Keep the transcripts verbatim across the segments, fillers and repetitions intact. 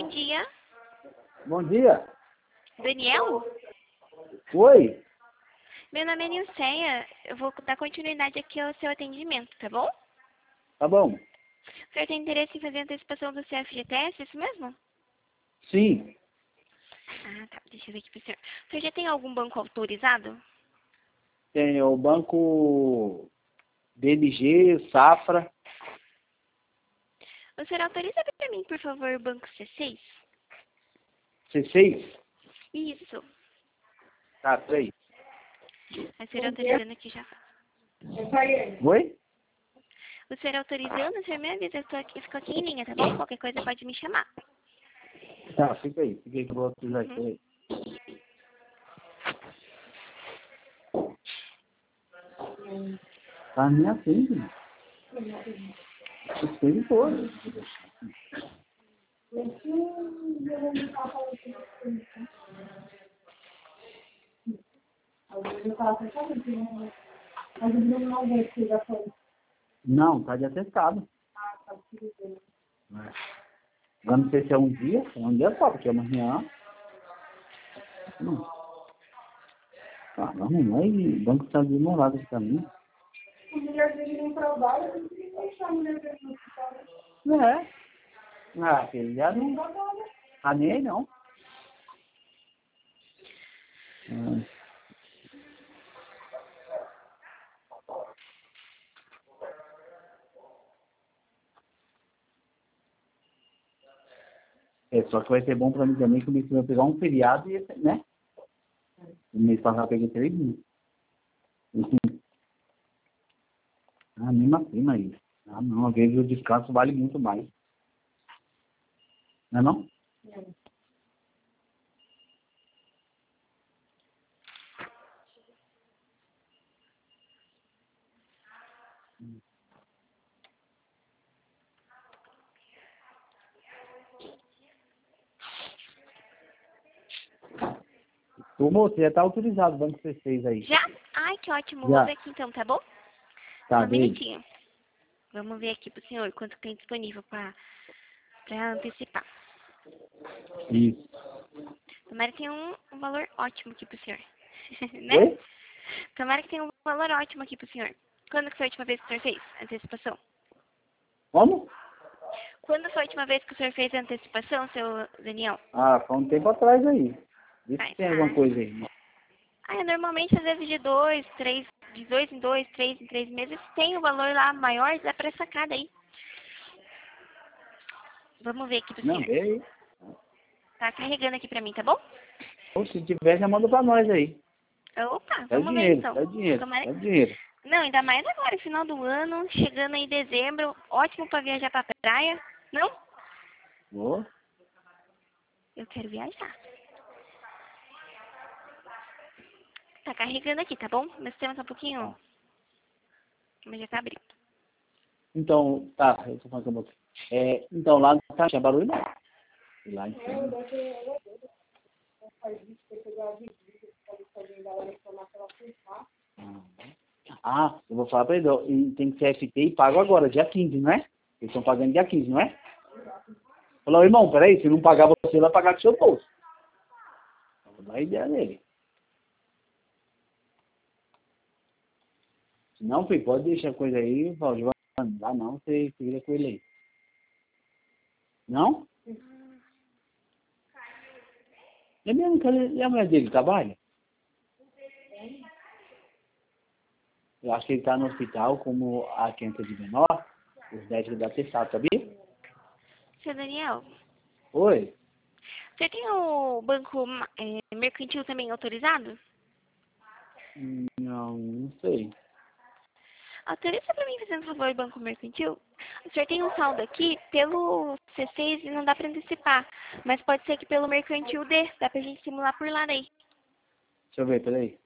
Bom dia. Bom dia. Daniel? Oi. Meu nome é Nilceia. Eu vou dar continuidade aqui ao seu atendimento, tá bom? Tá bom. O senhor tem interesse em fazer a antecipação do C F G T S, isso mesmo? Sim. Ah, tá. Deixa eu ver aqui pro senhor. O senhor já tem algum banco autorizado? Tem o banco B M G, Safra. O senhor autoriza para mim, por favor, o banco C seis? C seis? Isso. Tá, três. O senhor autorizando aqui já. Oi? O senhor autorizando, o senhor me avisa. Eu estou aqui, fico aqui em linha, tá bom? Qualquer coisa pode me chamar. Tá, fica aí. Fica aí que eu vou autorizar Uhum. aqui. Tá na minha frente. Escreve todo. Não, tá de atestado. Eu não sei se é um dia, é um dia só, porque amanhã. Não. Ah, não, não é. O banco está demorado pra mim. A mulher dele não trabalha, tem que deixar a mulher dele no hospital. É. Ah, filho, já não trabalha. Tá nem aí, não. Ah. É, só que vai ser bom pra mim também que o mês que vai pegar um feriado e, né? O mês passado eu peguei três dias. Ah, mesmo assim, mas... Ah, não, às vezes o descanso vale muito mais. Não é não? Ô, moço, já tá autorizado o banco C seis aí. Já? Ai, que ótimo. Vou Já. ver aqui então, tá bom? Tá, Só um beijo. minutinho. Vamos ver aqui pro senhor quanto tem disponível para para antecipar. Isso. Tomara que tenha um, um valor ótimo aqui pro senhor. Né? Oi? Tomara que tenha um valor ótimo aqui pro senhor. Quando que foi a última vez que o senhor fez a antecipação? Como? Quando foi a última vez que o senhor fez a antecipação, seu Daniel? Ah, foi um tempo atrás aí. Vê se Ai, tem alguma ah, coisa aí. ah, normalmente às vezes de dois, três, de dois em dois, três em três meses tem o valor lá maior, dá pra sacar daí. Vamos ver aqui pro Não, senhor. vê aí. Tá carregando aqui pra mim, tá bom? Ou se tiver, já manda pra nós aí. Opa, É o vamos ver dinheiro, então. é o dinheiro, Tomara... é o dinheiro. Não, ainda mais agora, final do ano, chegando aí dezembro, ótimo pra viajar pra praia. Não? Ô, Eu quero viajar. Tá carregando aqui, tá bom? Meu sistema tá um pouquinho... tá. Mas já tá abrindo. Então, tá, eu tô falando com você. É, então, lá não tá, tinha barulho não. E lá em cima. Ah, eu vou falar pra ele, ó, e tem que ser F T e pago agora, dia quinze, não é? Eles estão pagando dia quinze, não é? Falou, irmão, peraí, se não pagar você, vai pagar com seu bolso. Vou dar a ideia dele. Se não, filho, pode deixar a coisa aí, fala, Giovanni, não dá não, você vira com ele aí. Não? É mesmo que ele, e a mulher dele trabalha? Eu acho que ele tá no hospital como a criança de menor, os médicos da testado, sabia? Seu Daniel, Oi? você tem o banco é, mercantil também autorizado? Não, não sei. Autoriza pra mim fazendo favor, banco mercantil? O senhor tem um saldo aqui pelo C seis e não dá pra antecipar. Mas pode ser que pelo mercantil dê. Dá pra gente simular por lá daí. Deixa eu ver, peraí.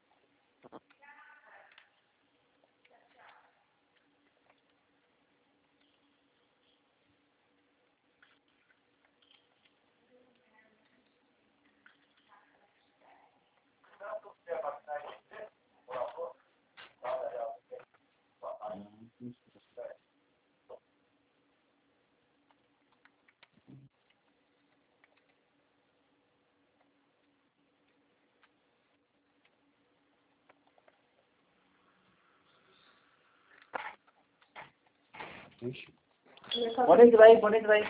Ixi. Pode entrar aí, pode entrar aí.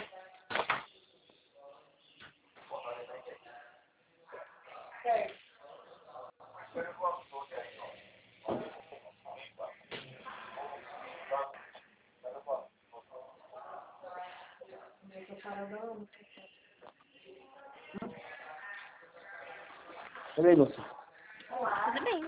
Peraí, Lúcia. Tudo bem.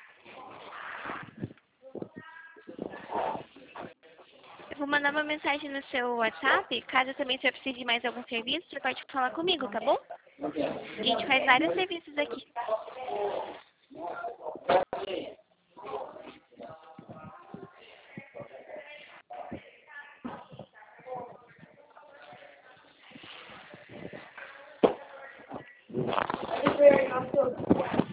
Eu vou mandar uma mensagem no seu WhatsApp. Caso também você precise de mais algum serviço, você pode falar comigo, tá bom? A gente faz vários serviços aqui. Very